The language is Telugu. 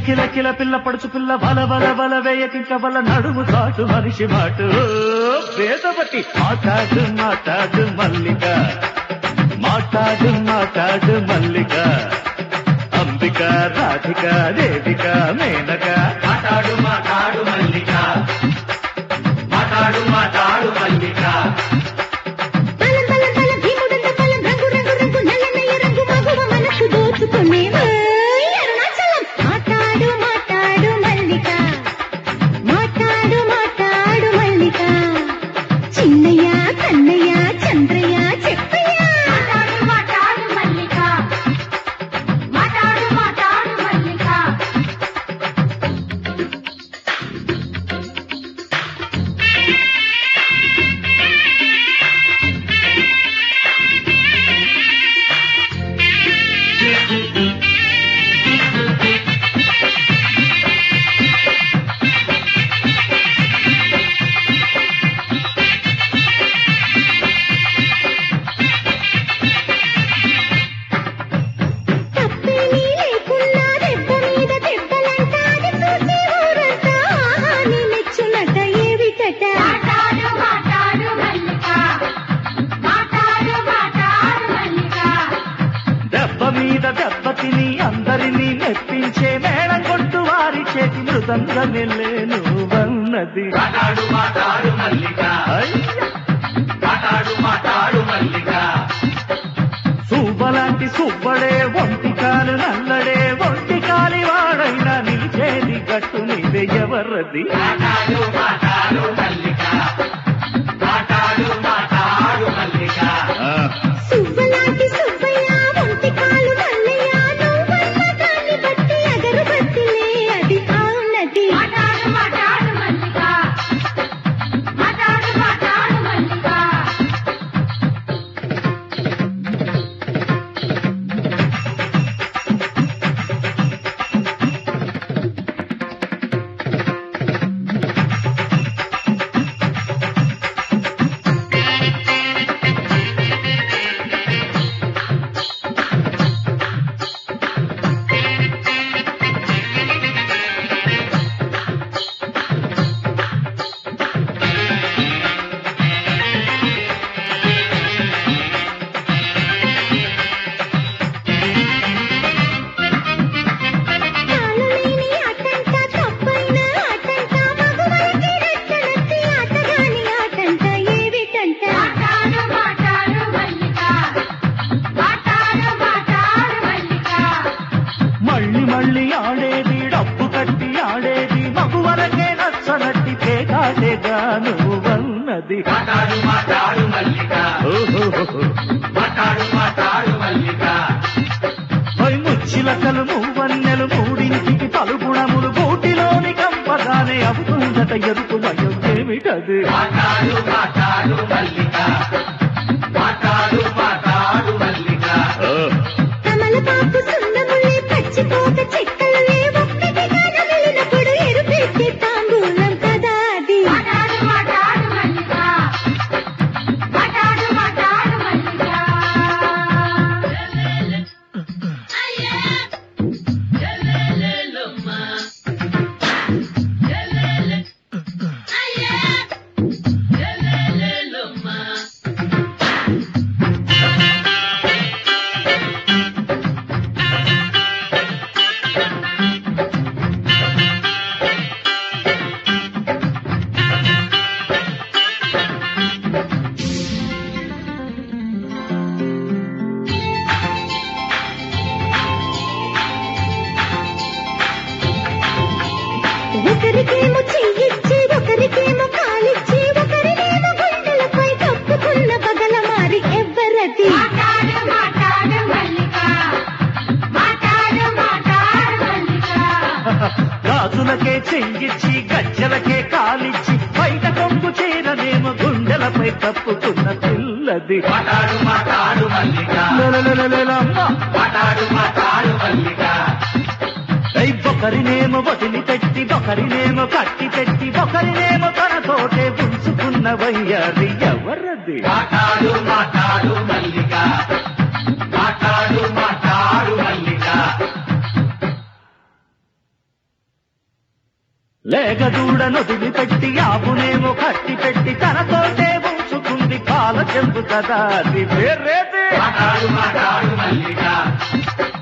కిల కిల పిల్ల పడుచు పిల్ల బల బల బల వేయకింక వల్ల నడుము చాటు మనిషి మాటు వేదవతి మాట్లాడు మాట్లాడు మల్లిక మాట్లాడు మాట్లాడు మల్లిక అంబిక రాధిక దేవిక మేనక మాట్లాడు మాట్లాడు మల్లిక మాట్లాడు మాట్లాడు మల్లిక దెబ్బతిని అందరినీ మెప్పించే మేళం కొట్టు వారి చేతి మృదంగమెల్లే నువ్వన్నది మాట్లాడు మాట్లాడు మల్లిక మాట్లాడు మాట్లాడు మల్లిక సువ్వలాంటి సువ్వడే ఒంటి కాలు నల్లడే ఒంటి కాలి వాడైనా నిలిచేది గట్టు నీవే ఎవరది మాట్లాడు మాట్లాడు మల్లిక మాట్లాడు మాట్లాడు మల్లిక సువ్వలాంటి సువ్వయ్య ఒంటి కాలు మల్లయ్య నువ్వన్న దాన్ని బట్టి అగరబత్తిలే అది అవునది మాట్లాడు మాట్లాడు మల్లిక మాట్లాడు మాట్లాడు మల్లిక మళ్ళీ ఆడేది డబ్బు కట్టి ఆడేది మగువరకే నచ్చనట్టి పేకాటేగా నువ్వన్నది మాట్లాడు మాట్లాడు మల్లిక మాట్లాడు మాట్లాడు మల్లిక ముచ్చిలకలు మూవన్నెలు మూడింటికి పలుగుణములు గూటిలోని కంపగానే అవుతుందట ఎరుపు భయం ఏమిటది మాట్లాడు మాట్లాడు మల్లిక మాట్లాడు మాట్లాడు మల్లిక తమలపాకు సున్నములే పచ్చిపోక చెక్కలే ఒక్కటిగా నమిలినప్పుడు ఎరుపెట్టి తాంబూలం కదా అది మాట్లాడు మాట్లాడు మల్లిక మాట్లాడు మాట్లాడు మల్లిక ఒకరికేమో చెయ్యిచ్చి ఒకరికేమో కాలిచ్చి ఒకరినేమో గుండెలపై కప్పుకున్న పగల మారి ఎవ్వరది మాట్లాడు మాట్లాడు మల్లిక మాట్లాడు మాట్లాడు మల్లిక గాజులకే చెయ్యిచ్చి గజ్జలకే కాలిచ్చి బయట కొంగు చీరనేమో గుండెలపై తప్పుకున్న పిల్లది మాట్లాడు మాట్లాడు మల్లిక మాట్లాడు మాట్లాడు మల్లిక ఒకరినేమో వదిలిపెట్టి ఒకరినేమో కట్టి పెట్టి ఒకరినేమో తనతోటే ఉంచుకున్న వయ్యారి ఎవరది మాట్లాడు మాట్లాడు మల్లిక మాట్లాడు మాట్లాడు మల్లిక లేక దూడనొదిలి పెట్టి ఆపునేమో కట్టి పెట్టి తనతోటే ఉంచుకుంది పాల చెంపు కదా అది పేరేది మాటాడు మాటాడు మల్లిక